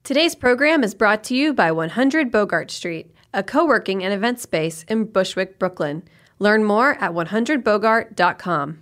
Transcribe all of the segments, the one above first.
Today's program is brought to you by 100 Bogart Street, a co-working and event space in Bushwick, Brooklyn. Learn more at 100bogart.com.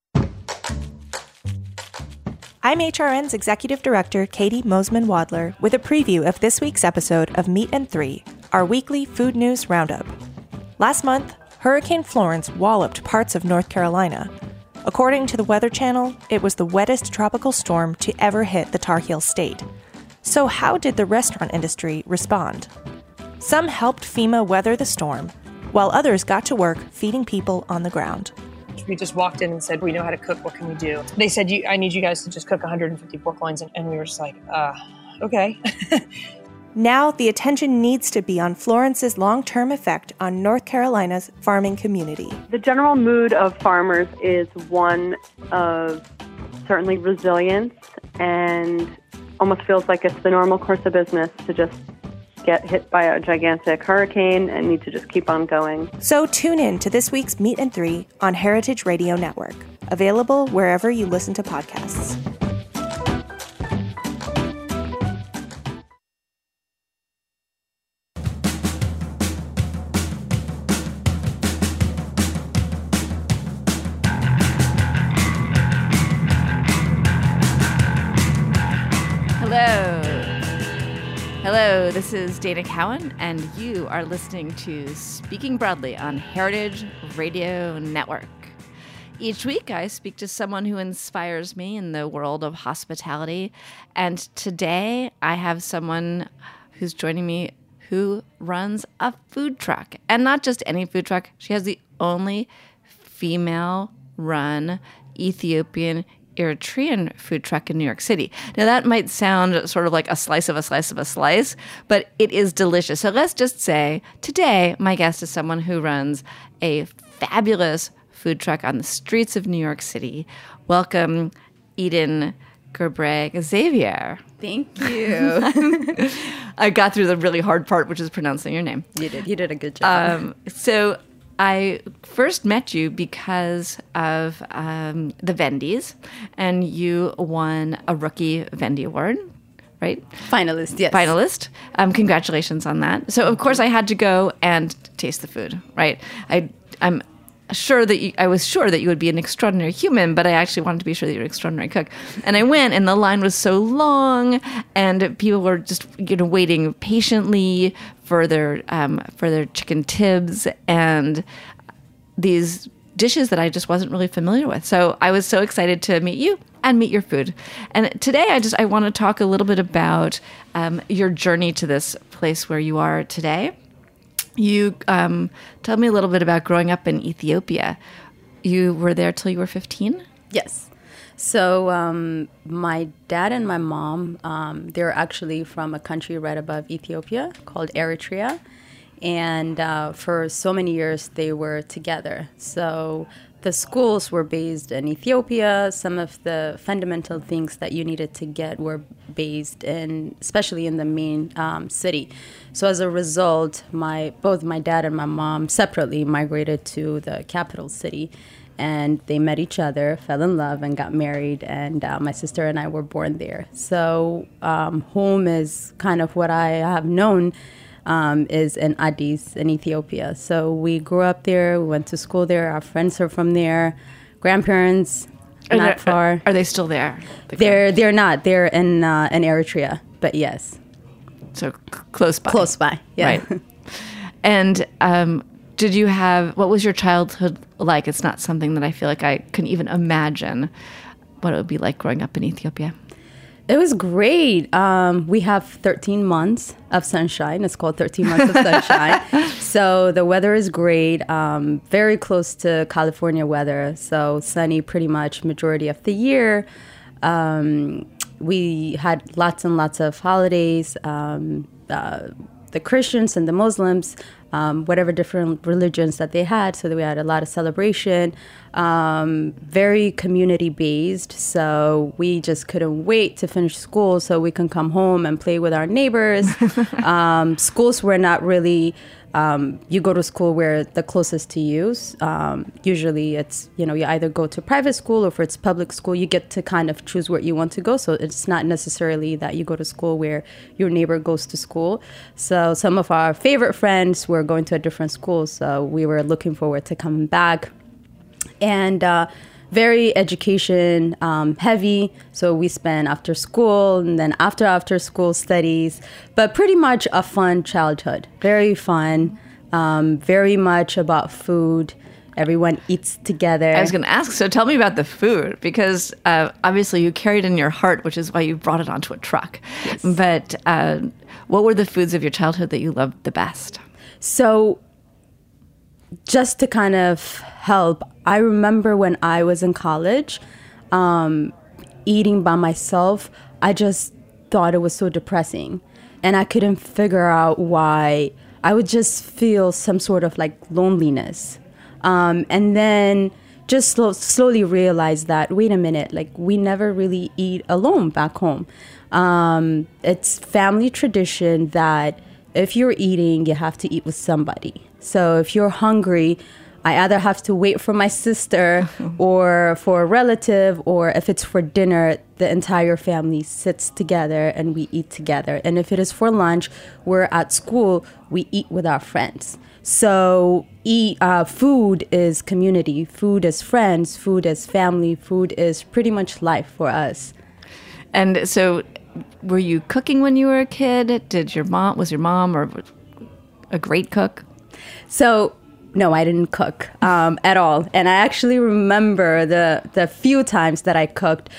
I'm HRN's Executive Director, Katie Mosman-Wadler, with a preview of this week's episode of Meat and Three, our weekly food news roundup. Last month, Hurricane Florence walloped parts of North Carolina. According to the Weather Channel, it was the wettest tropical storm to ever hit the Tar Heel state. So how did the restaurant industry respond? Some helped FEMA weather the storm, while others got to work feeding people on the ground. We just walked in and said, we know how to cook, what can we do? They said, I need you guys to just cook 150 pork loins, and we were just like, okay. Now the attention needs to be on Florence's long-term effect on North Carolina's farming community. The general mood of farmers is one of certainly resilience, and almost feels like it's the normal course of business to just get hit by a gigantic hurricane and need to just keep on going. So tune in to this week's Meat and Three on Heritage Radio Network, available wherever you listen to podcasts. Hello, this is Dana Cowan, and you are listening to Speaking Broadly on Heritage Radio Network. Each week, I speak to someone who inspires me in the world of hospitality, and today I have someone who's joining me who runs a food truck, and not just any food truck. She has the only female-run Ethiopian Eritrean food truck in New York City. Now, that might sound sort of like a slice of a slice of a slice, but it is delicious. So let's just say today my guest is someone who runs a fabulous food truck on the streets of New York City. Welcome, Eden Gerbreg Xavier. Thank you. I got through the really hard part, which is pronouncing your name. You did. You did a good job. So I first met you because of the Vendies, and you won a Rookie Vendy Award, right? Finalist, yes. Finalist. Congratulations on that. So, of course, I had to go and taste the food, right? I'm sure that I was sure that you would be an extraordinary human, but I actually wanted to be sure that you're an extraordinary cook. And I went, and the line was so long, and people were just waiting patiently for their chicken tibs and these dishes that I just wasn't really familiar with. So I was so excited to meet you and meet your food. And today I want to talk a little bit about your journey to this place where you are today. You tell me a little bit about growing up in Ethiopia. You were there till you were 15? Yes. So my dad and my mom, they're actually from a country right above Ethiopia called Eritrea. And for so many years, they were together. So the schools were based in Ethiopia. Some of the fundamental things that you needed to get were based in, especially in the main city. So as a result, both my dad and my mom separately migrated to the capital city. And they met each other, fell in love, and got married. And my sister and I were born there. So home is kind of what I have known is in Addis in Ethiopia. So we grew up there. We went to school there. Our friends are from there. Grandparents, not far. Are they still there? They're not. They're in Eritrea. But yes. So close by. Close by. Yeah. Right. And what was your childhood like? It's not something that I feel like I can even imagine what it would be like growing up in Ethiopia. It was great. We have 13 months of sunshine. It's called 13 months of sunshine. So the weather is great, very close to California weather. So sunny pretty much majority of the year. We had lots and lots of holidays. The Christians and the Muslims, whatever different religions that they had. So we had a lot of celebration. very community based. So we just couldn't wait to finish school so we can come home and play with our neighbors. Schools were not really, you go to school where the closest to you. Usually it's, you either go to private school, or if it's public school, you get to kind of choose where you want to go. So it's not necessarily that you go to school where your neighbor goes to school. So some of our favorite friends were going to a different school. So we were looking forward to coming back. And very education heavy. So we spent after school and then after school studies, but pretty much a fun childhood. Very fun, very much about food. Everyone eats together. I was going to ask, so tell me about the food, because obviously you carried in your heart, which is why you brought it onto a truck. Yes. But what were the foods of your childhood that you loved the best? So just to kind of help, I remember when I was in college, eating by myself, I just thought it was so depressing. And I couldn't figure out why. I would just feel some sort of like loneliness. And then just slowly realize that, wait a minute, like we never really eat alone back home. It's family tradition that if you're eating, you have to eat with somebody. So if you're hungry, I either have to wait for my sister or for a relative, or if it's for dinner, the entire family sits together and we eat together. And if it is for lunch, we're at school, we eat with our friends. So food is community, food is friends, food is family, food is pretty much life for us. And so were you cooking when you were a kid? Was your mom or a great cook? So no, I didn't cook at all. And I actually remember the few times that I cooked.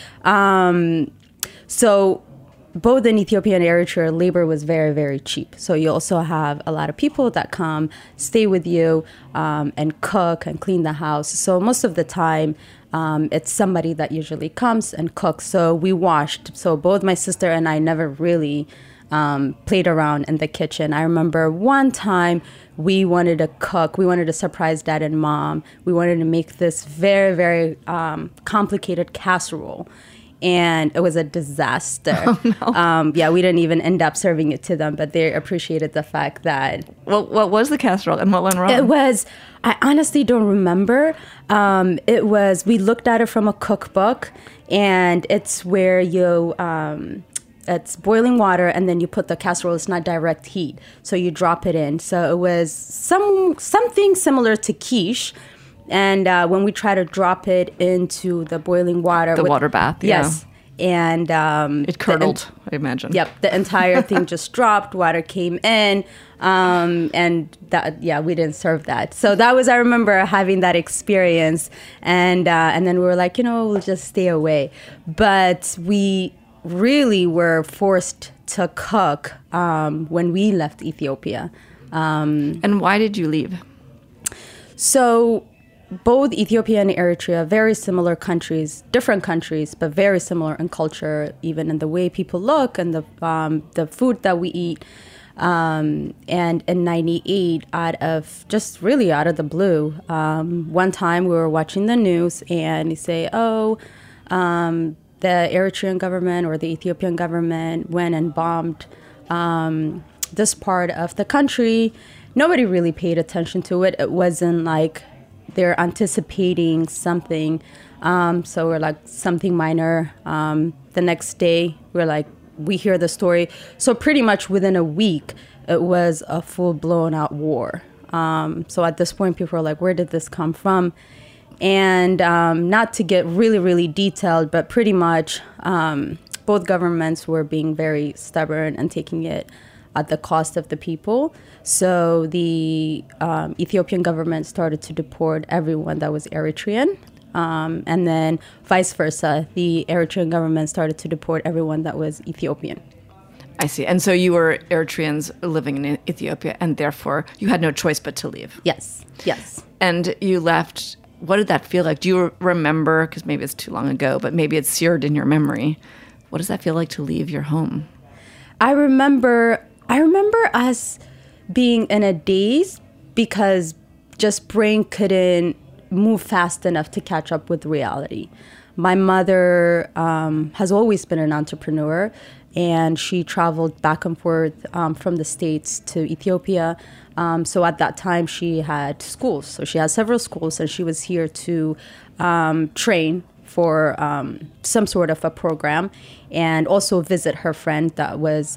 So both in Ethiopia and Eritrea, labor was very, very cheap. So you also have a lot of people that come, stay with you, and cook and clean the house. So most of the time, it's somebody that usually comes and cooks. So we washed. So both my sister and I never really played around in the kitchen. I remember one time we wanted to cook. We wanted to surprise Dad and Mom. We wanted to make this very, very complicated casserole. And it was a disaster. Oh, no. Yeah, we didn't even end up serving it to them, but they appreciated the fact that... Well, what was the casserole and what went wrong? It was, I honestly don't remember. We looked at it from a cookbook, and it's where you... it's boiling water, and then you put the casserole. It's not direct heat, so you drop it in. So it was something similar to quiche. And when we try to drop it into the boiling water... The water bath, yeah. Yes. And... it curdled, I imagine. Yep. The entire thing just dropped. Water came in. And that, yeah, we didn't serve that. So that was, I remember having that experience. And then we were like, we'll just stay away. But we really were forced to cook when we left Ethiopia. And why did you leave? So... both Ethiopia and Eritrea, very similar countries, different countries, but very similar in culture, even in the way people look and the food that we eat. And in '98, out of the blue, one time we were watching the news and they say, the Eritrean government or the Ethiopian government went and bombed this part of the country. Nobody really paid attention to it. It wasn't like they're anticipating something. So we're like, something minor. The next day, we hear the story. So pretty much within a week, it was a full blown out war. So at this point, people are like, where did this come from? And not to get really, really detailed, but pretty much both governments were being very stubborn and taking it at the cost of the people. So the Ethiopian government started to deport everyone that was Eritrean. And then vice versa, the Eritrean government started to deport everyone that was Ethiopian. I see. And so you were Eritreans living in Ethiopia, and therefore you had no choice but to leave. Yes, yes. And you left. What did that feel like? Do you remember, because maybe it's too long ago, but maybe it's seared in your memory. What does that feel like to leave your home? I remember us being in a daze because just brain couldn't move fast enough to catch up with reality. My mother has always been an entrepreneur, and she traveled back and forth from the States to Ethiopia. So at that time, she had schools. So she had several schools, and she was here to train for some sort of a program, and also visit her friend that was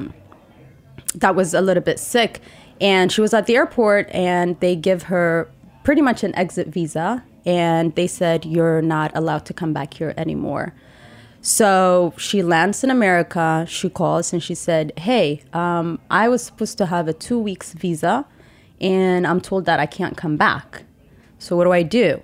a little bit sick. And she was at the airport, and they give her pretty much an exit visa, and they said, you're not allowed to come back here anymore. So she lands in America, she calls, and she said, hey, I was supposed to have a 2 weeks visa, and I'm told that I can't come back. So what do I do?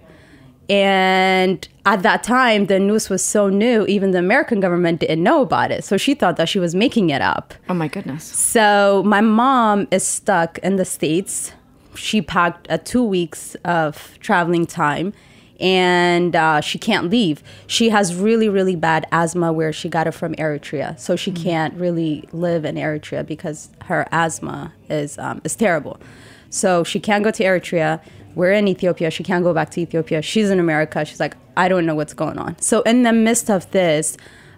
And at that time, the news was so new, even the American government didn't know about it. So she thought that she was making it up. Oh, my goodness. So my mom is stuck in the States. She packed 2 weeks of traveling time, and she can't leave. She has really, really bad asthma where she got it from Eritrea. So she can't really live in Eritrea because her asthma is terrible. So she can't go to Eritrea. We're in Ethiopia. She can't go back to Ethiopia. She's in America. She's like, I don't know what's going on. So in the midst of this,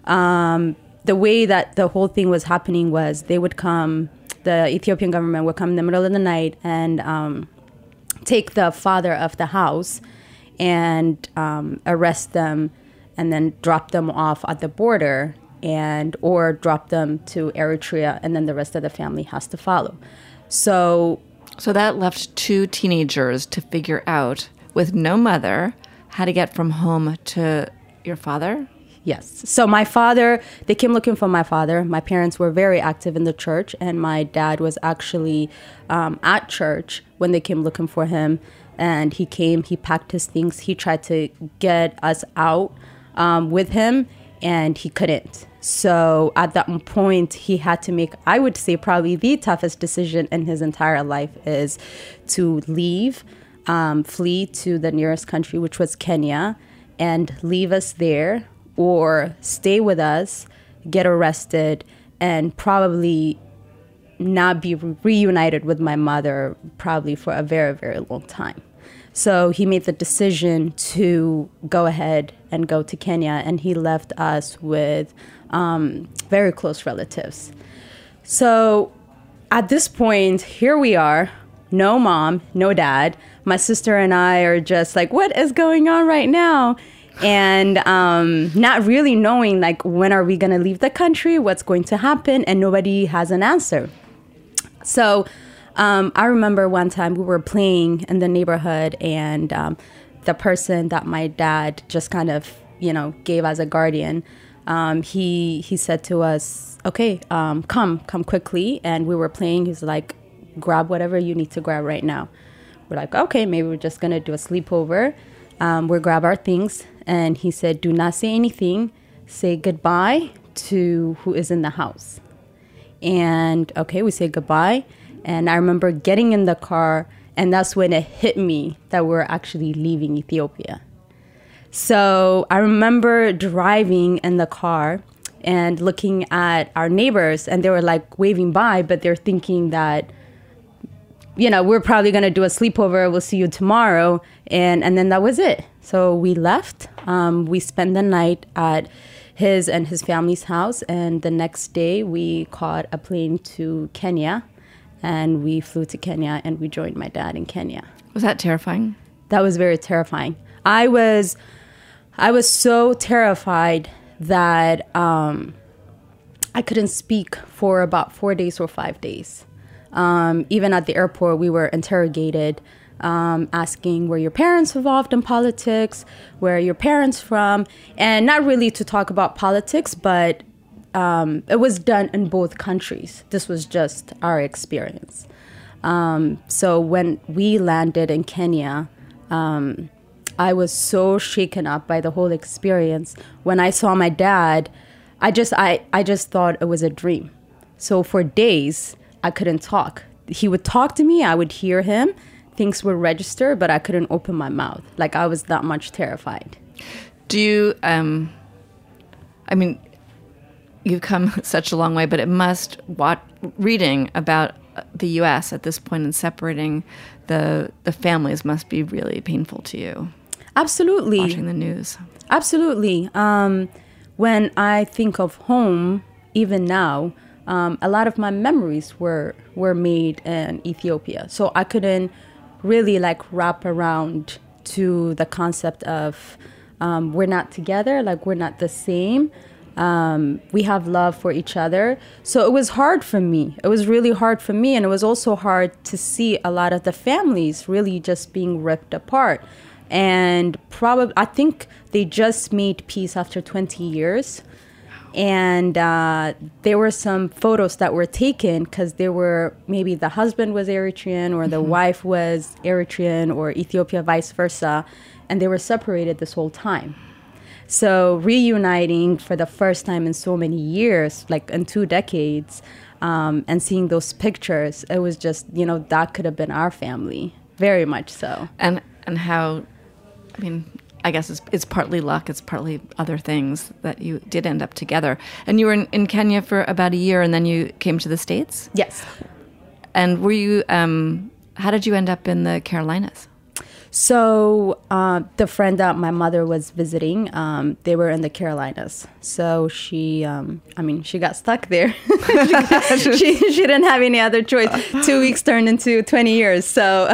the way that the whole thing was happening was they would come, the Ethiopian government would come in the middle of the night and take the father of the house and arrest them and then drop them off at the border or drop them to Eritrea, and then the rest of the family has to follow. So that left 2 teenagers to figure out, with no mother, how to get from home to your father? Yes. So my father, they came looking for my father. My parents were very active in the church, and my dad was actually at church when they came looking for him. And he came, he packed his things. He tried to get us out with him, and he couldn't. So at that point, he had to make, I would say, probably the toughest decision in his entire life is to leave, flee to the nearest country, which was Kenya, and leave us there, or stay with us, get arrested, and probably not be reunited with my mother probably for a very, very long time. So he made the decision to go ahead and go to Kenya, and he left us with very close relatives. So at this point, here we are, no mom, no dad. My sister and I are just like, what is going on right now? And not really knowing, like, when are we going to leave the country? What's going to happen? And nobody has an answer. So I remember one time we were playing in the neighborhood, and the person that my dad just kind of, gave as a guardian, he said to us, okay, come quickly. And we were playing. He's like, grab whatever you need to grab right now. We're like, okay, maybe we're just going to do a sleepover. We'll grab our things. And he said, do not say anything. Say goodbye to who is in the house. And okay, we say goodbye. And I remember getting in the car, and that's when it hit me that we're actually leaving Ethiopia. So I remember driving in the car and looking at our neighbors, and they were like waving bye, but they're thinking that, we're probably going to do a sleepover. We'll see you tomorrow. And then that was it. So we left. We spent the night at his and his family's house. And the next day we caught a plane to Kenya, and we flew to Kenya, and we joined my dad in Kenya. Was that terrifying? That was very terrifying. I was so terrified that I couldn't speak for about 4 days or 5 days. Even at the airport, we were interrogated, asking, were your parents involved in politics? Where are your parents from? And not really to talk about politics, but it was done in both countries. This was just our experience. So when we landed in Kenya, I was so shaken up by the whole experience. When I saw my dad, I just thought it was a dream. So for days, I couldn't talk. He would talk to me, I would hear him, things would register, but I couldn't open my mouth. Like, I was that much terrified. Do you, you've come such a long way, but it must, reading about the U.S. at this point and separating the families must be really painful to you. Absolutely. Watching the news. Absolutely. When I think of home, even now, a lot of my memories were made in Ethiopia. So I couldn't really like wrap around to the concept of we're not together, like we're not the same. We have love for each other. So it was hard for me. It was really hard for me. And it was also hard to see a lot of the families really just being ripped apart. And probably, I think they just made peace after 20 years. And there were some photos that were taken because there were maybe the husband was Eritrean or the wife was Eritrean or Ethiopia, vice versa. And they were separated this whole time. So reuniting for the first time in so many years, like in 2 decades, and seeing those pictures, it was just, that could have been our family. Very much so. And how, I mean, I guess it's partly luck, it's partly other things that you did end up together. And you were in Kenya for about a year, and then you came to the States? Yes. And were you, how did you end up in the Carolinas? So the friend that my mother was visiting, they were in the Carolinas. So she got stuck there. she didn't have any other choice. 2 weeks turned into 20 years. So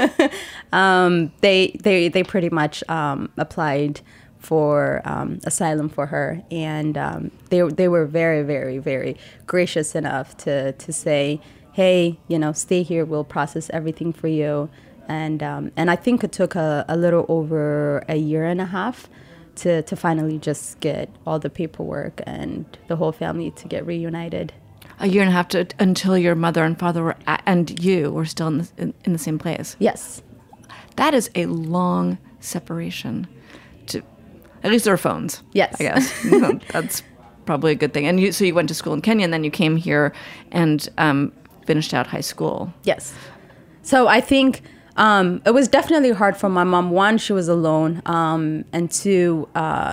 they pretty much applied for asylum for her. And they were very, very, very gracious enough to say, hey, stay here. We'll process everything for you. And I think it took a little over a year and a half to finally just get all the paperwork and the whole family to get reunited. A year and a half until your mother and father and you were still in the same place? Yes. That is a long separation. At least there are phones. Yes. I guess. That's probably a good thing. And so you went to school in Kenya, and then you came here and finished out high school. Yes. So I think... it was definitely hard for my mom. One, she was alone, and two,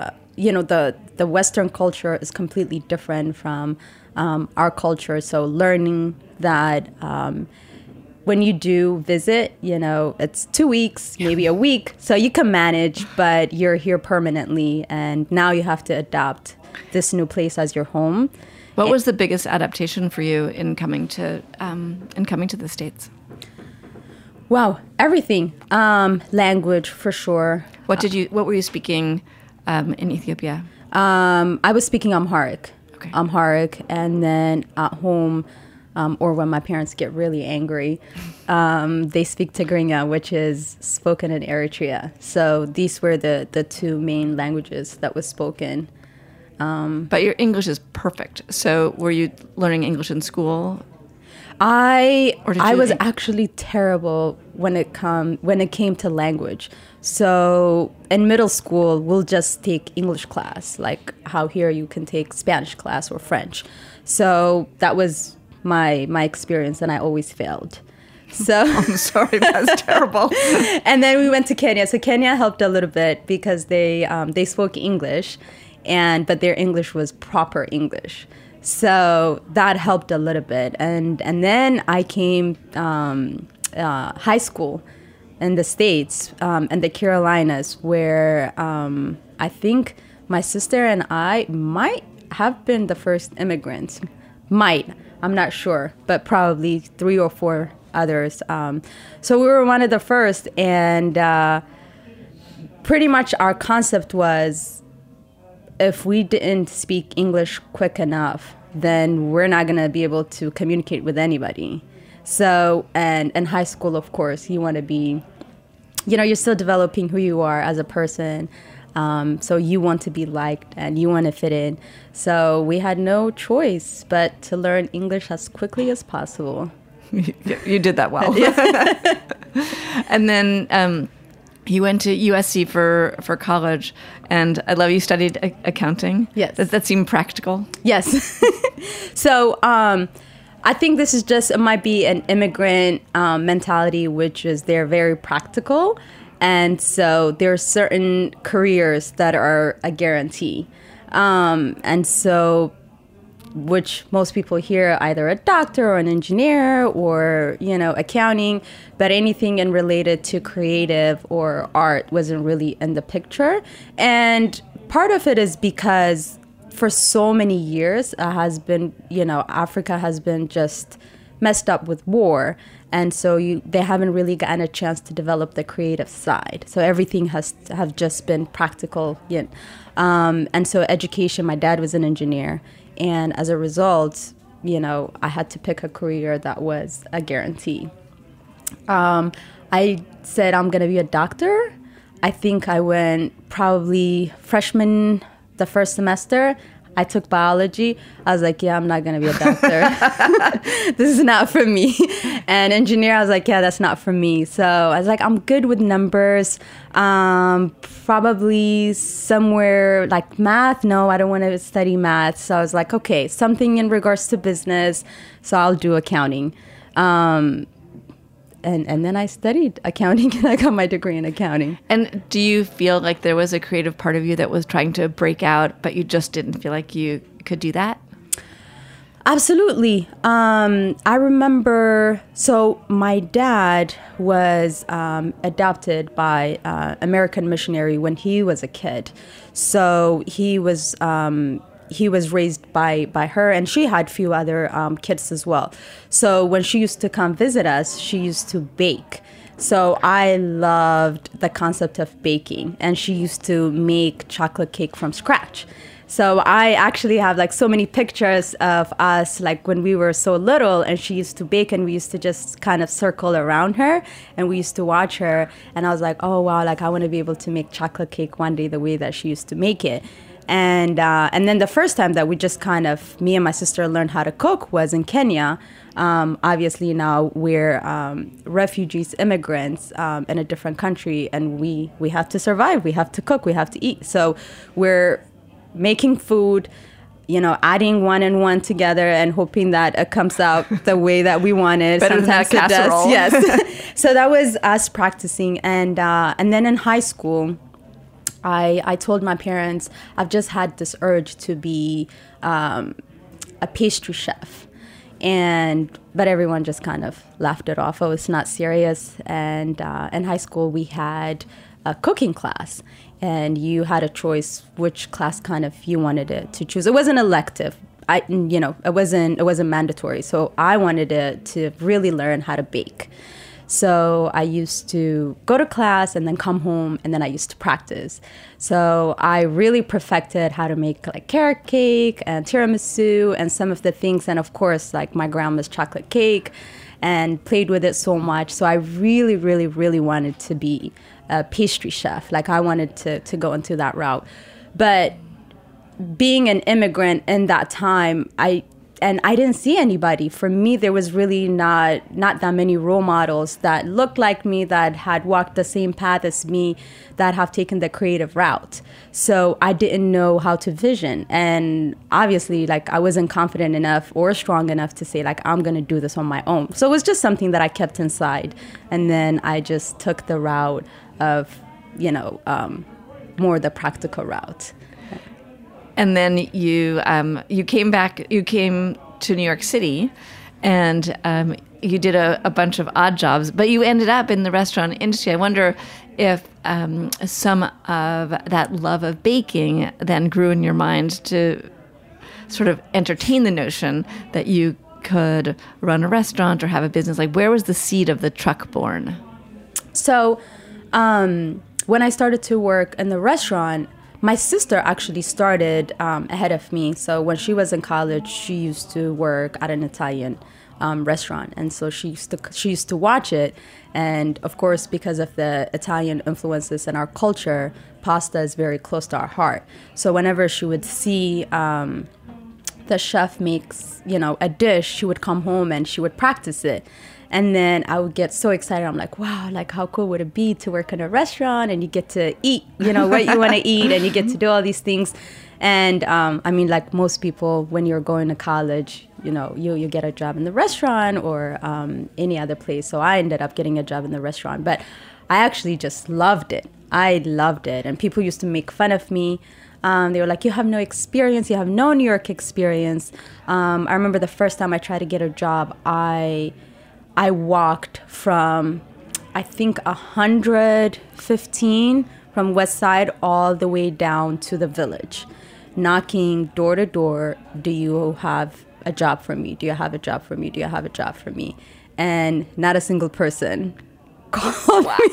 the Western culture is completely different from our culture. So learning that when you do visit, it's 2 weeks, maybe a week, so you can manage, but you're here permanently, and now you have to adapt this new place as your home. What was the biggest adaptation for you in coming to the States? Wow, everything. Language for sure. What were you speaking in Ethiopia? I was speaking Amharic. Okay. Amharic, and then at home, or when my parents get really angry, they speak Tigrinya, which is spoken in Eritrea. So these were the 2 main languages that was spoken. But your English is perfect. So were you learning English in school? I was actually terrible when it came to language. So in middle school, we'll just take English class, like how here you can take Spanish class or French. So that was my experience, and I always failed. So I'm sorry, that's terrible. And then we went to Kenya. So Kenya helped a little bit because they spoke English, but their English was proper English. So that helped a little bit. And then I came high school in the States, in the Carolinas, where I think my sister and I might have been the first immigrants. I'm not sure, but probably 3 or 4 others. So we were one of the first, and pretty much our concept was, if we didn't speak English quick enough, then we're not going to be able to communicate with anybody. So, and in high school, of course, you want to be, you're still developing who you are as a person. So you want to be liked and you want to fit in. So we had no choice but to learn English as quickly as possible. You did that well. And then you went to USC for college, and I love you studied accounting. Yes. Does that seem practical? Yes. So I think this is it might be an immigrant mentality, which is they're very practical. And so there are certain careers that are a guarantee. And so which most people hear either a doctor or an engineer or, accounting, but anything in related to creative or art wasn't really in the picture. And part of it is because for so many years Africa has been just messed up with war. And so they haven't really gotten a chance to develop the creative side. So everything have just been practical. And so education, my dad was an engineer. And as a result, I had to pick a career that was a guarantee. I said, I'm going to be a doctor. I think I went probably freshman, the first semester. I took biology. I was like, yeah, I'm not going to be a doctor. This is not for me. And engineer, I was like, yeah, that's not for me. So I was like, I'm good with numbers. Probably somewhere like math. No, I don't want to study math. So I was like, okay, something in regards to business. So I'll do accounting. And then I studied accounting and I got my degree in accounting. And do you feel like there was a creative part of you that was trying to break out, but you just didn't feel like you could do that? Absolutely. I remember, so my dad was adopted by American missionary when he was a kid. So he was raised by her, and she had a few other kids as well. So when she used to come visit us, she used to bake. So I loved the concept of baking, and she used to make chocolate cake from scratch. So I actually have like so many pictures of us like when we were so little, and she used to bake, and we used to just kind of circle around her, and we used to watch her. And I was like, oh wow, like I want to be able to make chocolate cake one day the way that she used to make it. And then the first time that we just kind of, me and my sister learned how to cook was in Kenya. Obviously now we're refugees, immigrants in a different country, and we have to survive. We have to cook. We have to eat. So we're making food, adding one and one together and hoping that it comes out the way that we want it. Better Sometimes than that casserole. Yes. So that was us practicing. And then in high school, I told my parents I've just had this urge to be a pastry chef, but everyone just kind of laughed it off. Oh, it's not serious. And in high school we had a cooking class, and you had a choice which class kind of you wanted to choose. It wasn't elective. It wasn't mandatory. So I wanted to really learn how to bake. So I used to go to class and then come home, and then I used to practice. So I really perfected how to make like carrot cake and tiramisu and some of the things. And of course, like my grandma's chocolate cake, and played with it so much. So I really, really, really wanted to be a pastry chef. Like I wanted to go into that route. But being an immigrant in that time, I didn't see anybody. For me, there was really not that many role models that looked like me, that had walked the same path as me, that have taken the creative route. So I didn't know how to vision. And obviously, like I wasn't confident enough or strong enough to say, like, I'm going to do this on my own. So it was just something that I kept inside. And then I just took the route of, more the practical route. And then you came to New York City, and you did a bunch of odd jobs, but you ended up in the restaurant industry. I wonder if some of that love of baking then grew in your mind to sort of entertain the notion that you could run a restaurant or have a business. Like, where was the seed of the truck born? So when I started to work in the restaurant, my sister actually started ahead of me. So when she was in college, she used to work at an Italian restaurant, and so she used to watch it. And of course, because of the Italian influences in our culture, pasta is very close to our heart. So whenever she would see the chef makes a dish, she would come home and she would practice it. And then I would get so excited. I'm like, wow, like how cool would it be to work in a restaurant and you get to eat, what you want to eat, and you get to do all these things. And I mean, like most people, when you're going to college, you get a job in the restaurant or any other place. So I ended up getting a job in the restaurant, but I actually just loved it. I loved it. And people used to make fun of me They were like, you have no experience. You have no New York experience. I remember the first time I tried to get a job, I walked from, I think, 115 from West Side all the way down to the Village, knocking door to door. Do you have a job for me? Do you have a job for me? Do you have a job for me? And not a single person called me.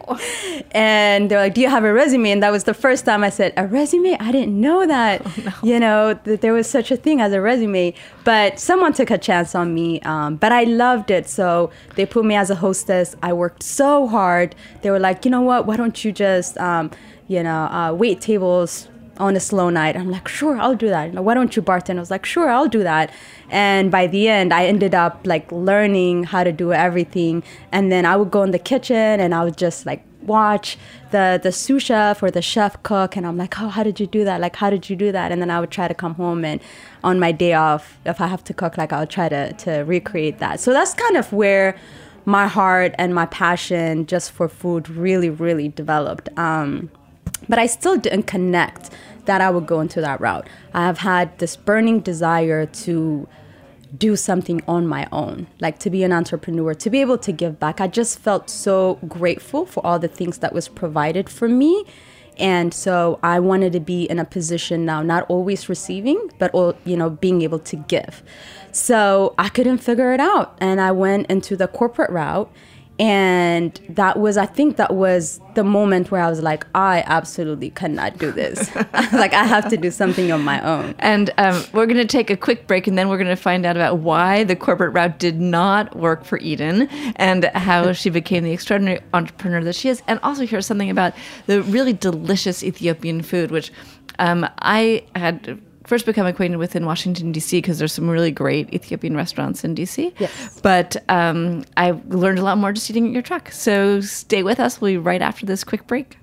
And they're like, do you have a resume? And that was the first time I said, a resume? I didn't know that, that there was such a thing as a resume. But someone took a chance on me. But I loved it. So they put me as a hostess. I worked so hard. They were like, you know what? Why don't you just, wait tables on a slow night? I'm like, sure, I'll do that. Why don't you bartend? I was like, sure, I'll do that. And by the end, I ended up like learning how to do everything. And then I would go in the kitchen and I would just like watch the sous chef or the chef cook. And I'm like, oh, how did you do that? Like, how did you do that? And then I would try to come home and on my day off, if I have to cook, like I'll try to recreate that. So that's kind of where my heart and my passion just for food really, really developed. But I still didn't connect that I would go into that route. I have had this burning desire to do something on my own, like to be an entrepreneur, to be able to give back. I just felt so grateful for all the things that was provided for me. And so I wanted to be in a position now, not always receiving, but being able to give. So I couldn't figure it out. And I went into the corporate route. And I think that was the moment where I was like, I absolutely cannot do this. Like, I have to do something on my own. And we're going to take a quick break, and then we're going to find out about why the corporate route did not work for Eden and how she became the extraordinary entrepreneur that she is. And also hear something about the really delicious Ethiopian food, which I had first become acquainted with in Washington, D.C., because there's some really great Ethiopian restaurants in D.C. Yes. But I learned a lot more just eating at your truck. So stay with us. We'll be right after this quick break.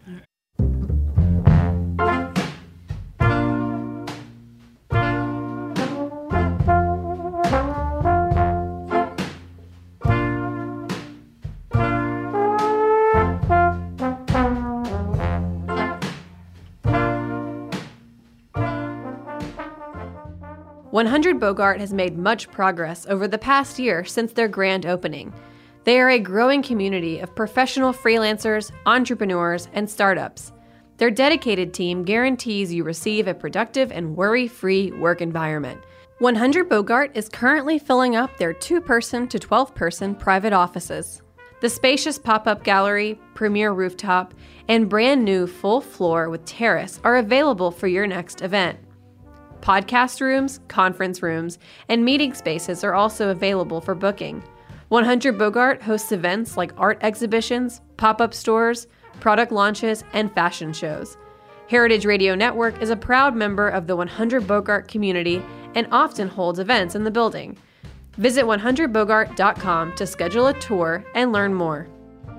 "100 Bogart has made much progress over the past year since their grand opening. They are a growing community of professional freelancers, entrepreneurs, and startups. Their dedicated team guarantees you receive a productive and worry-free work environment. 100 Bogart is currently filling up their 2-person to 12-person private offices. The spacious pop-up gallery, premier rooftop, and brand new full floor with terrace are available for your next event. Podcast rooms, conference rooms, and meeting spaces are also available for booking. 100 Bogart hosts events like art exhibitions, pop-up stores, product launches, and fashion shows. Heritage Radio Network is a proud member of the 100 Bogart community and often holds events in the building. Visit 100bogart.com to schedule a tour and learn more.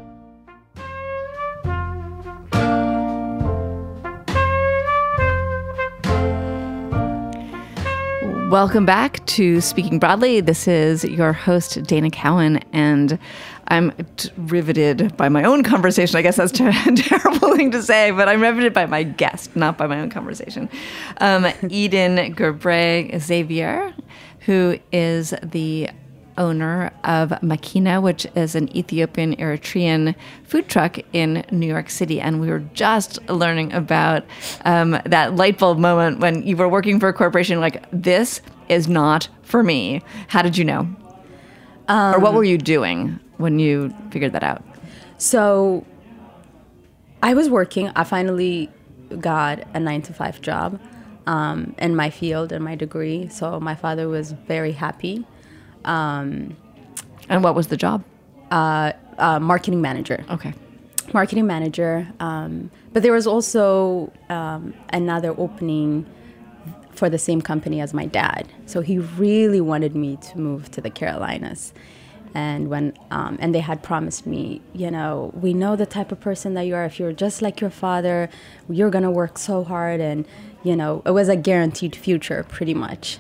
Welcome back to Speaking Broadly. This is your host, Dana Cowan, and I'm riveted by my own conversation. I guess that's a terrible thing to say, but I'm riveted by my guest, not by my own conversation. Eden Gebre Xavier, who is the owner of Makina, which is an Ethiopian Eritrean food truck in New York City. And we were just learning about that light bulb moment when you were working for a corporation like, this is not for me. How did you know? Or what were you doing when you figured that out? So I was working. I finally got a 9-to-5 job in my field and my degree. So my father was very happy. And what was the job? Marketing manager. Okay. Marketing manager. But there was also another opening for the same company as my dad. So he really wanted me to move to the Carolinas. And when and they had promised me, we know the type of person that you are. If you're just like your father, you're going to work so hard. And, it was a guaranteed future pretty much.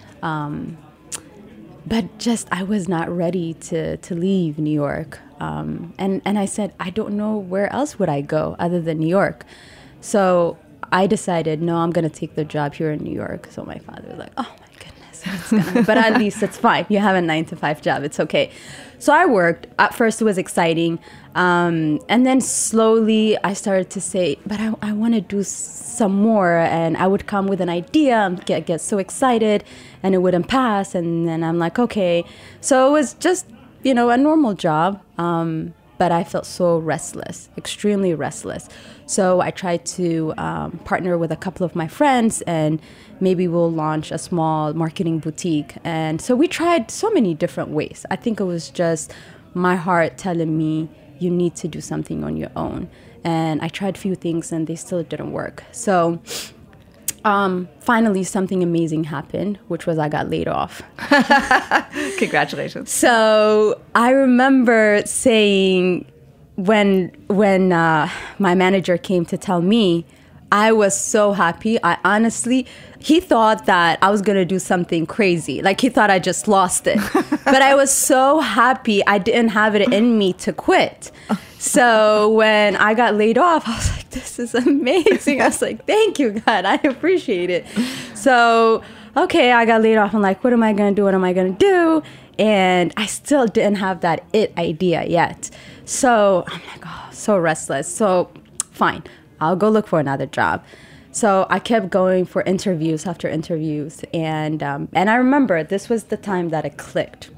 But I was not ready to leave New York. And I said, I don't know where else would I go other than New York. So I decided, no, I'm going to take the job here in New York. So my father was like, oh my goodness, but at least it's fine. You have a 9-to-5 job. It's okay. So I worked. At first it was exciting. And then slowly I started to say, but I want to do some more. And I would come with an idea and get so excited and it wouldn't pass. And then I'm like, okay. So it was just, a normal job. But I felt so restless, extremely restless. So I tried to partner with a couple of my friends and maybe we'll launch a small marketing boutique. And so we tried so many different ways. I think it was just my heart telling me, you need to do something on your own. And I tried a few things and they still didn't work. So finally something amazing happened, which was I got laid off. Congratulations. So I remember saying when my manager came to tell me, I was so happy. He thought that I was going to do something crazy. Like he thought I just lost it. But I was so happy I didn't have it in me to quit. So when I got laid off, I was like, this is amazing. I was like, thank you, God. I appreciate it. So, okay, I got laid off. I'm like, what am I going to do? What am I going to do? And I still didn't have that it idea yet. So I'm like, oh, so restless. So fine, I'll go look for another job. So I kept going for interviews after interviews. And I remember this was the time that it clicked.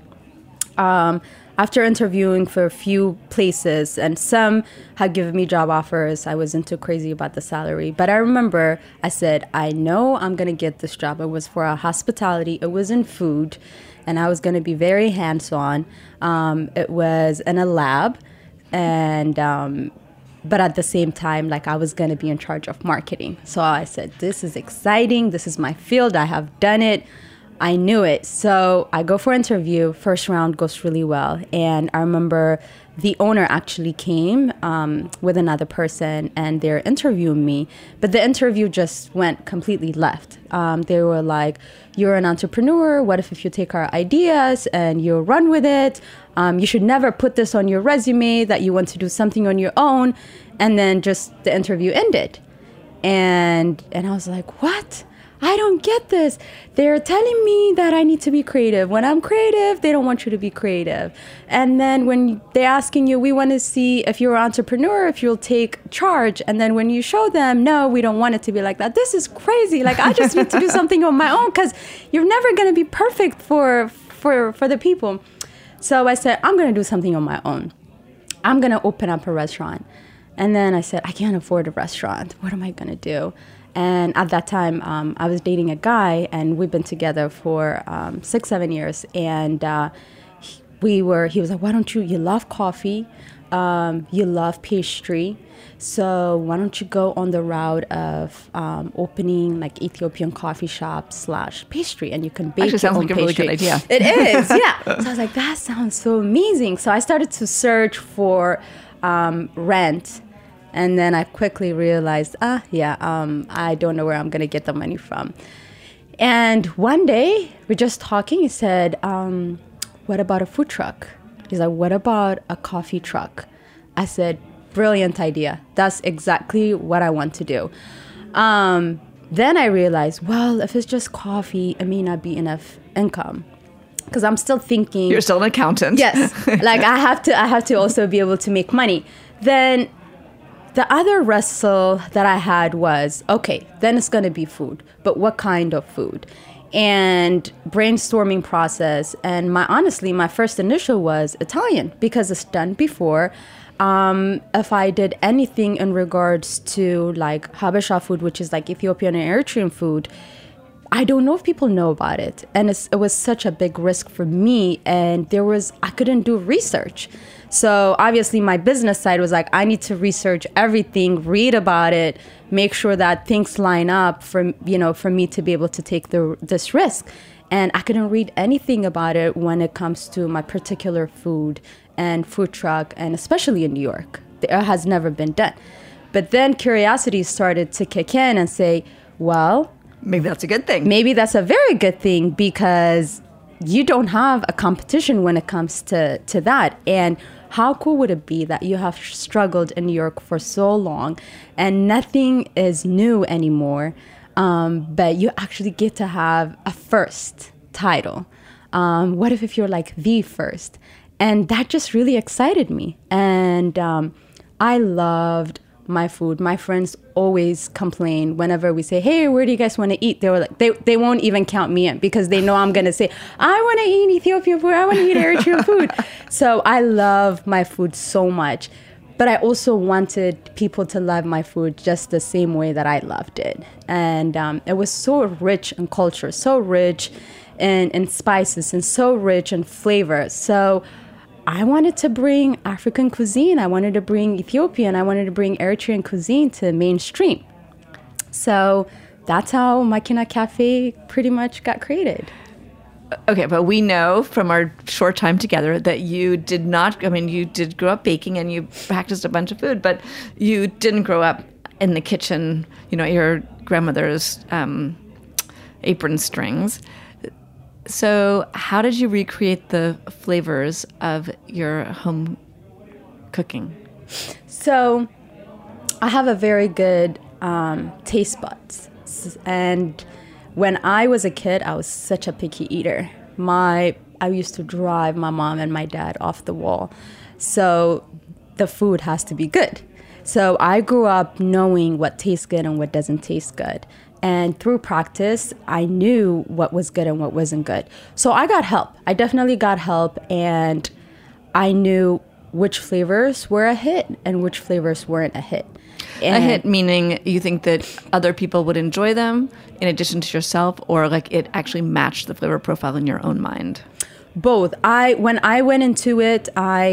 After interviewing for a few places, and some had given me job offers, I wasn't too crazy about the salary. But I remember I said, I know I'm going to get this job. It was for a hospitality. It was in food, and I was going to be very hands-on. It was in a lab, and but at the same time, like I was going to be in charge of marketing. So I said, this is exciting. This is my field. I have done it. I knew it. So I go for interview. First round goes really well. And I remember the owner actually came with another person and they're interviewing me. But the interview just went completely left. They were like, you're an entrepreneur. What if you take our ideas and you run with it? You should never put this on your resume that you want to do something on your own. And then just the interview ended. And I was like, what? I don't get this. They're telling me that I need to be creative. When I'm creative, they don't want you to be creative. And then when they're asking you, we want to see if you're an entrepreneur, if you'll take charge. And then when you show them, no, we don't want it to be like that. This is crazy. Like, I just need to do something on my own because you're never going to be perfect for the people. So I said, I'm going to do something on my own. I'm going to open up a restaurant. And then I said, I can't afford a restaurant. What am I going to do? And at that time, I was dating a guy, and we've been together for 6-7 years. And he was like, why don't you love coffee, you love pastry, so why don't you go on the route of opening like Ethiopian coffee shop / pastry, and you can bake your own pastry. Actually, sounds like a really good idea. It is, yeah. So I was like, that sounds so amazing. So I started to search for rent. And then I quickly realized, I don't know where I'm going to get the money from. And one day, we're just talking. He said, what about a food truck? He's like, what about a coffee truck? I said, brilliant idea. That's exactly what I want to do. Then I realized, well, if it's just coffee, it may not be enough income. Because I'm still thinking... You're still an accountant. Yes. Like, I have to also be able to make money. Then... the other wrestle that I had was, okay, then it's going to be food, but what kind of food? And brainstorming process. And honestly, my first initial was Italian because it's done before. If I did anything in regards to like Habesha food, which is like Ethiopian and Eritrean food, I don't know if people know about it. And it was such a big risk for me. And I couldn't do research. So obviously my business side was like, I need to research everything, read about it, make sure that things line up for me to be able to take this risk. And I couldn't read anything about it when it comes to my particular food and food truck, and especially in New York. It has never been done. But then curiosity started to kick in and say, well, maybe that's a good thing. Maybe that's a very good thing because you don't have a competition when it comes to that. And how cool would it be that you have struggled in New York for so long and nothing is new anymore, but you actually get to have a first title? What if you're like the first? And that just really excited me. And I loved my food. My friends always complain whenever we say, hey, where do you guys want to eat? They were like, they won't even count me in because they know I'm going to say, I want to eat Ethiopian food. I want to eat Eritrean food. So I love my food so much. But I also wanted people to love my food just the same way that I loved it. And it was so rich in culture, so rich in spices, and so rich in flavor. So I wanted to bring African cuisine. I wanted to bring Ethiopian. I wanted to bring Eritrean cuisine to mainstream. So that's how Makina Cafe pretty much got created. Okay, but we know from our short time together that you did not, I mean, you did grow up baking and you practiced a bunch of food, but you didn't grow up in the kitchen, you know, your grandmother's apron strings. So how did you recreate the flavors of your home cooking? So I have a very good taste buds. And when I was a kid, I was such a picky eater. I used to drive my mom and my dad off the wall. So the food has to be good. So I grew up knowing what tastes good and what doesn't taste good. And through practice, I knew what was good and what wasn't good. So I got help. I definitely got help. And I knew which flavors were a hit and which flavors weren't a hit. And a hit meaning you think that other people would enjoy them in addition to yourself, or like it actually matched the flavor profile in your own mind? Both. When I went into it,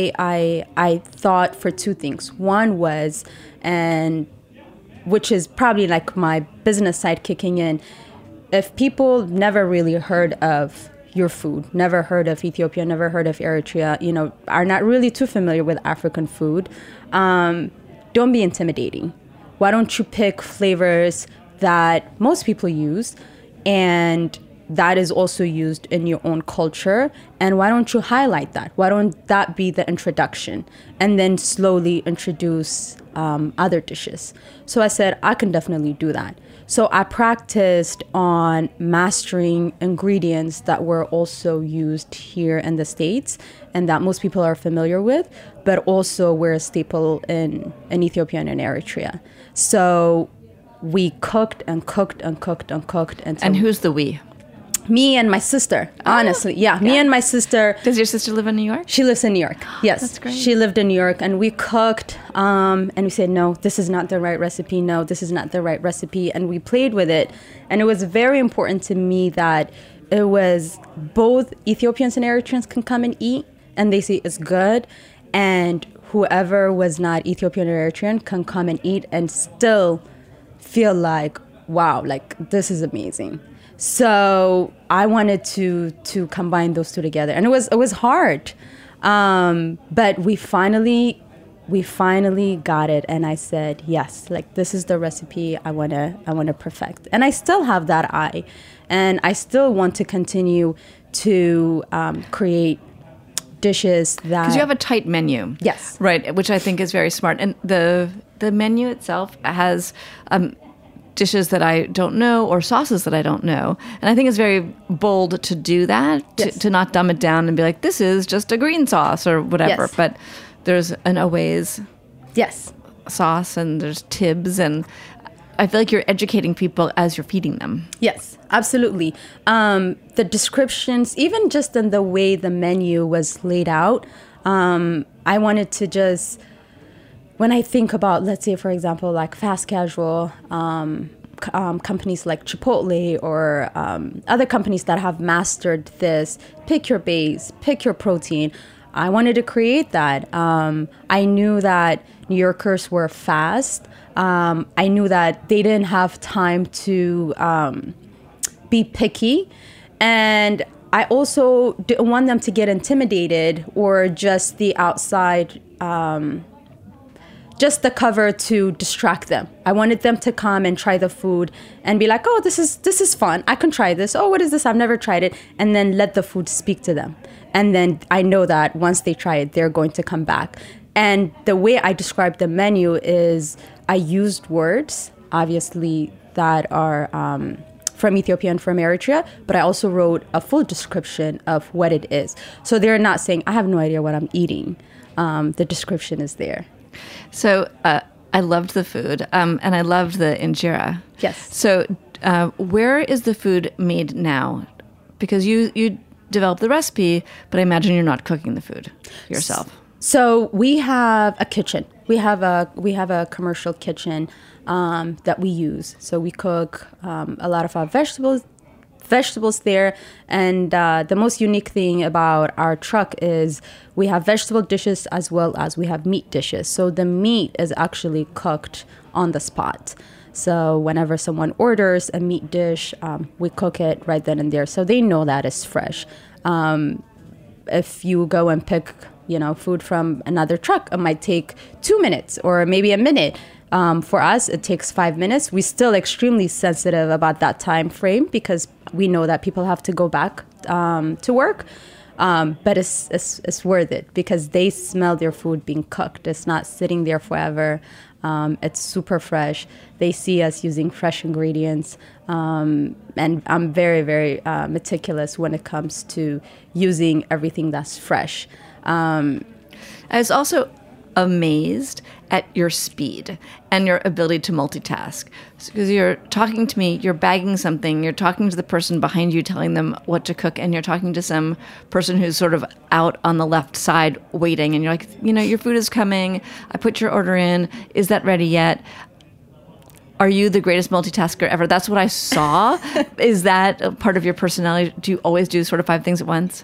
I thought for two things. One was, and which is probably like my business side kicking in, if people never really heard of your food, never heard of Ethiopia, never heard of Eritrea, you know, are not really too familiar with African food, don't be intimidating. Why don't you pick flavors that most people use and that is also used in your own culture, and why don't you highlight that? Why don't that be the introduction and then slowly introduce other dishes? So I said, I can definitely do that. So I practiced on mastering ingredients that were also used here in the States and that most people are familiar with, but also were a staple in Ethiopia and in Eritrea. So we cooked and cooked and cooked and cooked. And who's the we? Me and my sister, honestly. Yeah, me and my sister. Does your sister live in New York? She lives in New York, yes. That's great. She lived in New York, and we cooked, and we said, no, this is not the right recipe. No, this is not the right recipe. And we played with it. And it was very important to me that it was both Ethiopians and Eritreans can come and eat, and they say it's good. And whoever was not Ethiopian or Eritrean can come and eat and still feel like, wow, like this is amazing. So I wanted to combine those two together, and it was hard, but we finally got it. And I said, yes, like this is the recipe I wanna perfect, and I still have that eye, and I still want to continue to create dishes that, because you have a tight menu, yes, right, which I think is very smart, and the menu itself has dishes that I don't know or sauces that I don't know. And I think it's very bold to do that, yes, to not dumb it down and be like, this is just a green sauce or whatever. Yes. But there's an Awais yes sauce and there's Tibbs, and I feel like you're educating people as you're feeding them. Yes, absolutely. The descriptions, even just in the way the menu was laid out, I wanted to just, when I think about, let's say, for example, like fast casual companies like Chipotle or other companies that have mastered this, pick your base, pick your protein. I wanted to create that. I knew that New Yorkers were fast. I knew that they didn't have time to be picky. And I also didn't want them to get intimidated or just the outside just the cover to distract them. I wanted them to come and try the food and be like, oh, this is fun. I can try this. Oh, what is this? I've never tried it. And then let the food speak to them. And then I know that once they try it, they're going to come back. And the way I described the menu is I used words, obviously, that are from Ethiopia and from Eritrea, but I also wrote a full description of what it is. So they're not saying, I have no idea what I'm eating. The description is there. So I loved the food, and I loved the injera. Yes. So where is the food made now? Because you developed the recipe, but I imagine you're not cooking the food yourself. So we have a kitchen. We have a commercial kitchen that we use. So we cook a lot of our vegetables there. And the most unique thing about our truck is we have vegetable dishes as well as we have meat dishes. So the meat is actually cooked on the spot. So whenever someone orders a meat dish, we cook it right then and there. So they know that it's fresh. If you go and pick, food from another truck, it might take 2 minutes or maybe a minute. For us, it takes 5 minutes. We're still extremely sensitive about that time frame because we know that people have to go back to work. But it's worth it because they smell their food being cooked. It's not sitting there forever. It's super fresh. They see us using fresh ingredients. And I'm very, very meticulous when it comes to using everything that's fresh. I was also amazed at your speed and your ability to multitask. Because you're talking to me, you're bagging something, you're talking to the person behind you, telling them what to cook, and you're talking to some person who's sort of out on the left side waiting, and you're like, your food is coming, I put your order in, is that ready yet? Are you the greatest multitasker ever? That's what I saw. Is that a part of your personality? Do you always do sort of 5 things at once?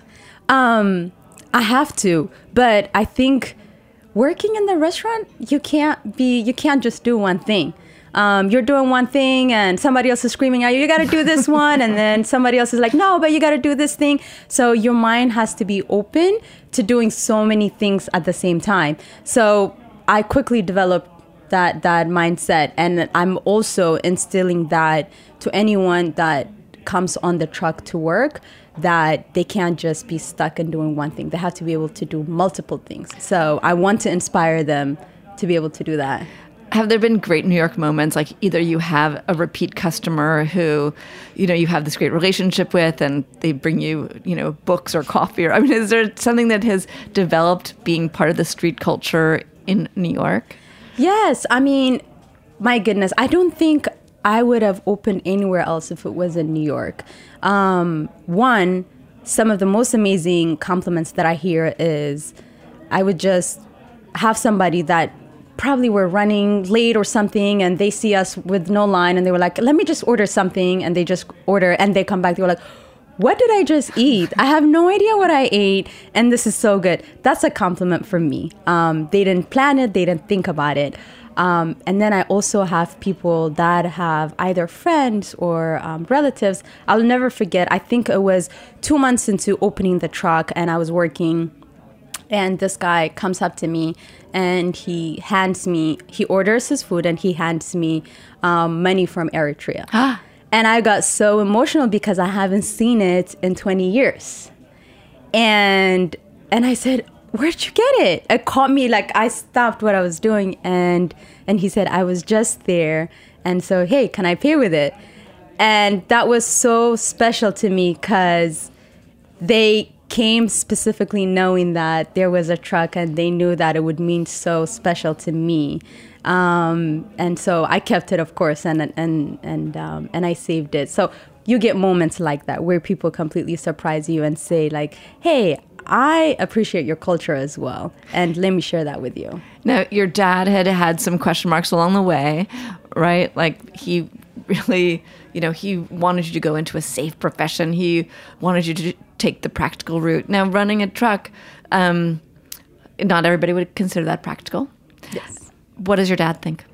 I have to, but I think working in the restaurant, you can't just do one thing. You're doing one thing and somebody else is screaming at you, you got to do this one. And then somebody else is like, no, but you got to do this thing. So your mind has to be open to doing so many things at the same time. So I quickly developed that mindset. And I'm also instilling that to anyone that comes on the truck to work, that they can't just be stuck in doing one thing. They have to be able to do multiple things. So I want to inspire them to be able to do that. Have there been great New York moments, like either you have a repeat customer who, you have this great relationship with and they bring you, books or coffee? Or is there something that has developed being part of the street culture in New York? Yes. My goodness, I don't think I would have opened anywhere else if it was in New York. One, some of the most amazing compliments that I hear is I would just have somebody that probably were running late or something and they see us with no line and they were like, let me just order something, and they just order and they come back, they were like, what did I just eat? I have no idea what I ate and this is so good. That's a compliment from me. They didn't plan it, they didn't think about it. And then I also have people that have either friends or relatives. I'll never forget, I think it was 2 months into opening the truck and I was working, and this guy comes up to me and he orders his food and he hands me money from Eritrea. And I got so emotional because I haven't seen it in 20 years. And I said, where'd you get it? It caught me, like I stopped what I was doing and he said, I was just there. And so, hey, can I pay with it? And that was so special to me because they came specifically knowing that there was a truck and they knew that it would mean so special to me. And so I kept it, of course, and I saved it. So you get moments like that where people completely surprise you and say like, hey, I appreciate your culture as well, and let me share that with you. Now, your dad had some question marks along the way, right? Like he really, he wanted you to go into a safe profession. He wanted you to take the practical route. Now, running a truck, not everybody would consider that practical. Yes. What does your dad think?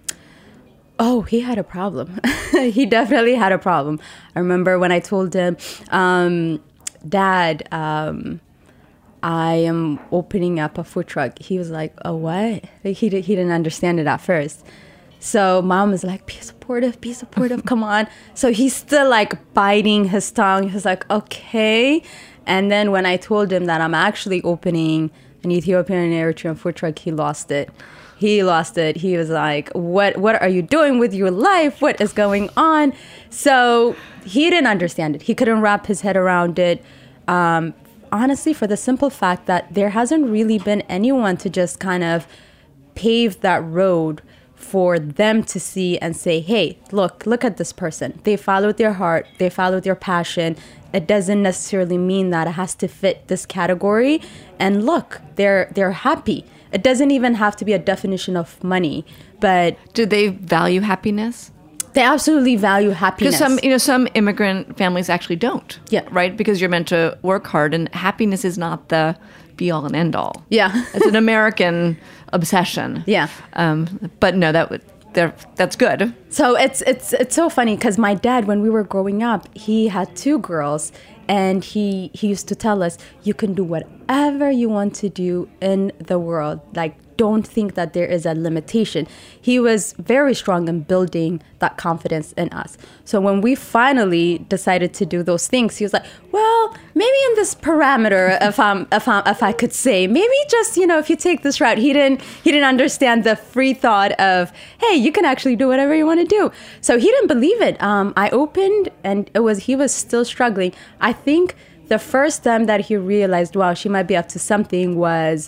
Oh, he had a problem. He definitely had a problem. I remember when I told him, Dad, I am opening up a food truck. He was like, oh, what? Like, he didn't understand it at first. So mom was like, be supportive, come on. So he's still like biting his tongue. He's like, okay. And then when I told him that I'm actually opening an Ethiopian and Eritrean food truck, he lost it. He was like, what are you doing with your life? What is going on? So he didn't understand it. He couldn't wrap his head around it. Honestly, for the simple fact that there hasn't really been anyone to just kind of pave that road for them to see and say, hey, look at this person. They followed their heart. They followed their passion. It doesn't necessarily mean that it has to fit this category. And look, they're happy. It doesn't even have to be a definition of money, but do they value happiness? They absolutely value happiness. Because some immigrant families actually don't. Yeah. Right? Because you're meant to work hard, and happiness is not the be all and end all. Yeah. It's an American obsession. Yeah. But no, that's good. So it's so funny because my dad, when we were growing up, he had 2 girls, and he used to tell us, you can do whatever you want to do in the world. Like, don't think that there is a limitation. He was very strong in building that confidence in us. So when we finally decided to do those things, he was like, well, maybe in this parameter, if I could say, maybe just, if you take this route. He didn't understand the free thought of, hey, you can actually do whatever you want to do. So he didn't believe it. I opened, and he was still struggling. I think the first time that he realized, wow, she might be up to something was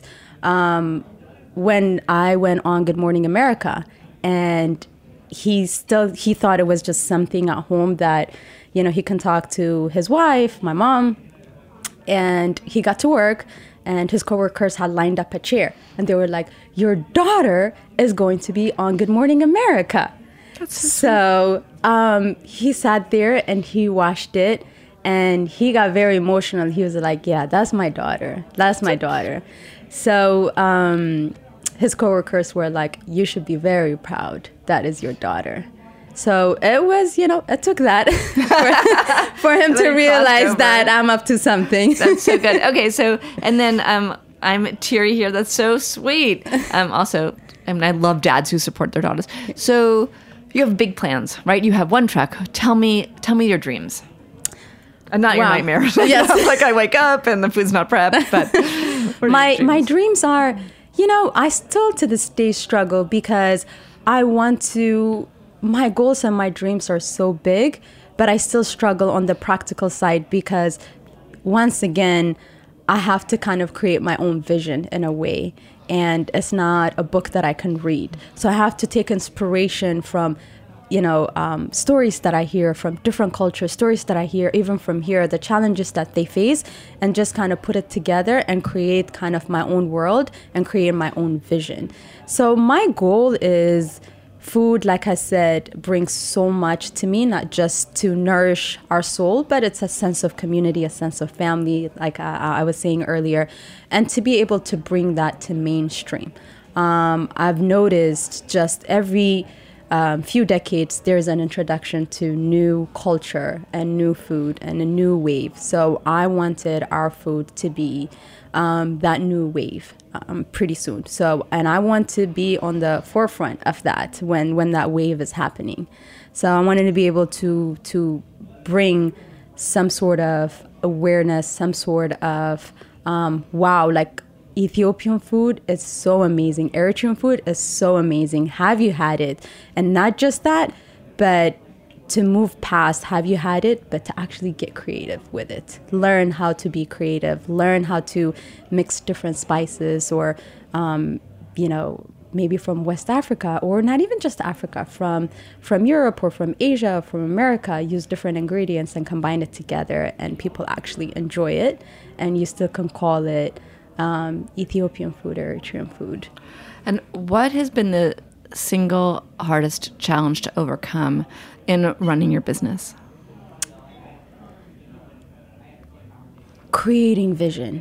when I went on Good Morning America, and he thought it was just something at home that, he can talk to his wife, my mom, and he got to work, and his coworkers had lined up a chair, and they were like, your daughter is going to be on Good Morning America. So he sat there and he watched it, and he got very emotional. He was like, yeah, that's my daughter. That's my daughter. So his coworkers were like, you should be very proud. That is your daughter. So it was, it took that for him to realize that I'm up to something. That's so good. Okay, so, and then I'm teary here. That's so sweet. Also, I love dads who support their daughters. So you have big plans, right? You have one truck. Tell me your dreams. And not your nightmares. Yes. Like I wake up and the food's not prepped, but my dreams are, I still to this day struggle because my goals and my dreams are so big, but I still struggle on the practical side because once again, I have to kind of create my own vision in a way. And it's not a book that I can read. So I have to take inspiration from stories that I hear from different cultures, stories that I hear even from here, the challenges that they face, and just kind of put it together and create kind of my own world and create my own vision. So my goal is food, like I said, brings so much to me, not just to nourish our soul, but it's a sense of community, a sense of family, like I was saying earlier, and to be able to bring that to mainstream. I've noticed just every few decades, there's an introduction to new culture and new food and a new wave. So I wanted our food to be that new wave pretty soon. And I want to be on the forefront of that when that wave is happening. So I wanted to be able to bring some sort of awareness, some sort of wow, like Ethiopian food is so amazing. Eritrean food is so amazing. Have you had it? And not just that, but to move past have you had it, but to actually get creative with it. Learn how to be creative. Learn how to mix different spices or, maybe from West Africa or not even just Africa, from Europe or from Asia, from America, use different ingredients and combine it together and people actually enjoy it. And you still can call it Ethiopian food or Eritrean food. And what has been the single hardest challenge to overcome in running your business? Creating vision.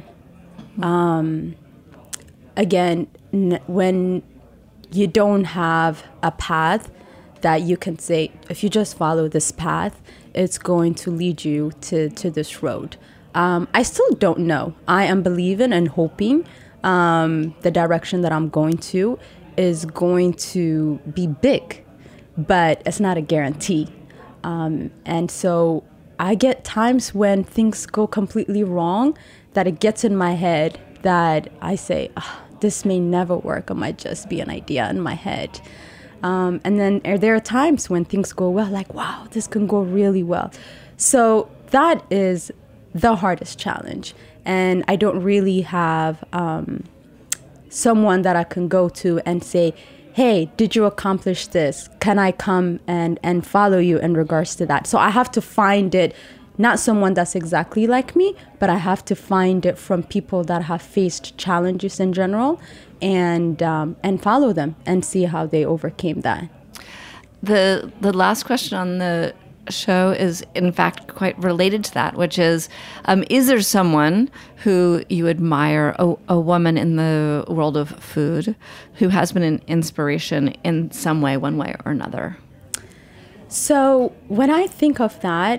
Again, when you don't have a path that you can say, if you just follow this path, it's going to lead you to this road. I still don't know. I am believing and hoping the direction that I'm going to is going to be big, but it's not a guarantee. And so I get times when things go completely wrong that it gets in my head that I say, this may never work. It might just be an idea in my head. And then there are times when things go well, like, wow, this can go really well. So that is the hardest challenge. And I don't really have someone that I can go to and say, hey, did you accomplish this? Can I come and follow you in regards to that? So I have to find it, not someone that's exactly like me, but I have to find it from people that have faced challenges in general and follow them and see how they overcame that. The last question on the show is in fact quite related to that, which is there someone who you admire, a woman in the world of food who has been an inspiration in some way, one way or another? So when I think of that,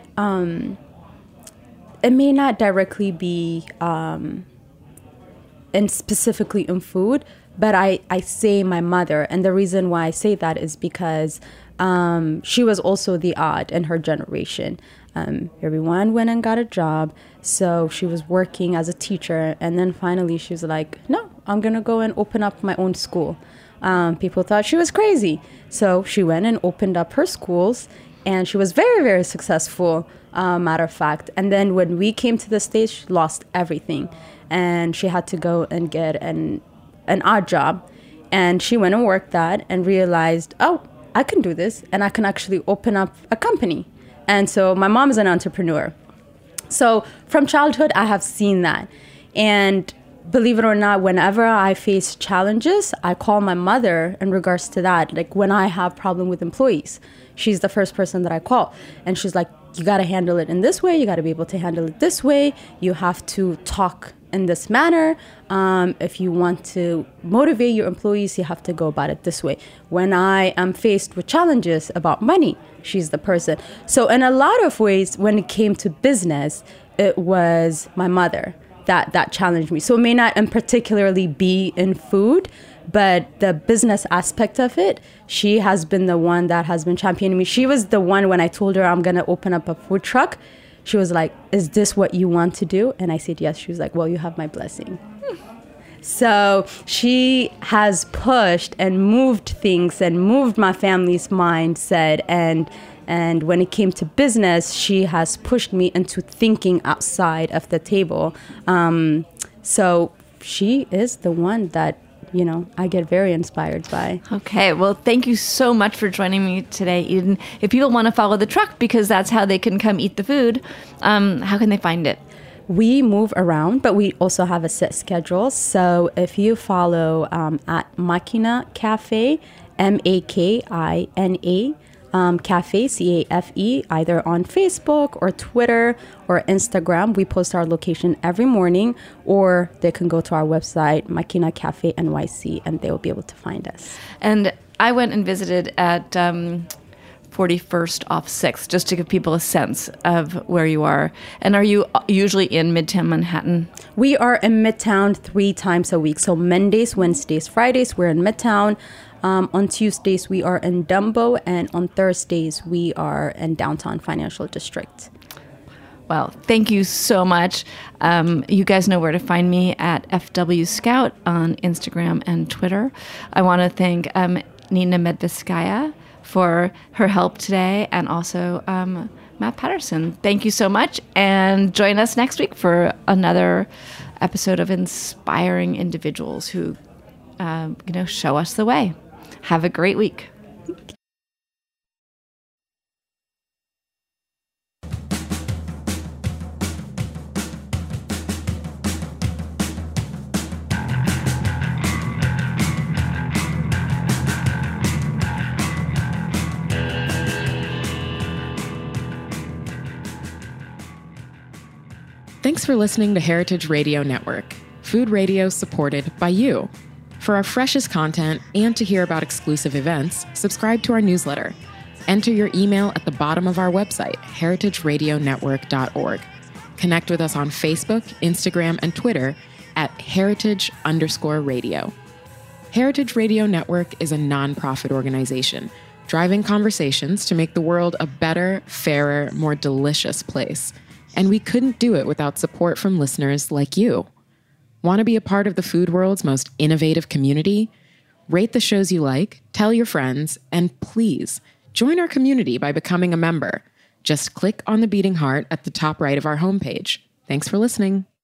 it may not directly be and specifically in food, but I say my mother, and the reason why I say that is because she was also the odd in her generation. Everyone went and got a job, so she was working as a teacher, and then finally she was like, no, I'm gonna go and open up my own school. People thought she was crazy, so she went and opened up her schools, and she was very, very successful, matter of fact. And then when we came to the States, she lost everything, and she had to go and get an odd job, and she went and worked that and realized, oh, I can do this, and I can actually open up a company. And so my mom is an entrepreneur. So from childhood, I have seen that. And believe it or not, whenever I face challenges, I call my mother in regards to that. Like when I have problem with employees, she's the first person that I call. And she's like, you got to handle it in this way. You got to be able to handle it this way. You have to talk in this manner. If you want to motivate your employees, you have to go about it this way. When I am faced with challenges about money, she's the person. So in a lot of ways, when it came to business, it was my mother that challenged me. So it may not in particularly be in food, but the business aspect of it, she has been the one that has been championing me. She was the one when I told her I'm going to open up a food truck. She was like, is this what you want to do? And I said, yes. She was like, well, you have my blessing. So she has pushed and moved things and moved my family's mindset. And when it came to business, she has pushed me into thinking outside of the table. So she is the one that, you know, I get very inspired by. Okay, well, thank you so much for joining me today, Eden. If people want to follow the truck, because that's how they can come eat the food, how can they find it? We move around, but we also have a set schedule. So if you follow at Makina Cafe, Makina Cafe, CAFE, either on Facebook or Twitter or Instagram. We post our location every morning, or they can go to our website, Makina Cafe NYC, and they will be able to find us. And I went and visited at 41st off 6th, just to give people a sense of where you are. And are you usually in Midtown Manhattan? We are in Midtown 3 times a week. So Mondays, Wednesdays, Fridays, we're in Midtown. On Tuesdays, we are in Dumbo, and on Thursdays, we are in Downtown Financial District. Well, thank you so much. You guys know where to find me at FW Scout on Instagram and Twitter. I want to thank Nina Medveskaya for her help today, and also Matt Patterson. Thank you so much, and join us next week for another episode of Inspiring Individuals who show us the way. Have a great week. Thanks for listening to Heritage Radio Network, food radio supported by you. For our freshest content and to hear about exclusive events, subscribe to our newsletter. Enter your email at the bottom of our website, heritageradionetwork.org. Connect with us on Facebook, Instagram, and Twitter at heritage_radio. Heritage Radio Network is a nonprofit organization driving conversations to make the world a better, fairer, more delicious place. And we couldn't do it without support from listeners like you. Want to be a part of the food world's most innovative community? Rate the shows you like, tell your friends, and please join our community by becoming a member. Just click on the beating heart at the top right of our homepage. Thanks for listening.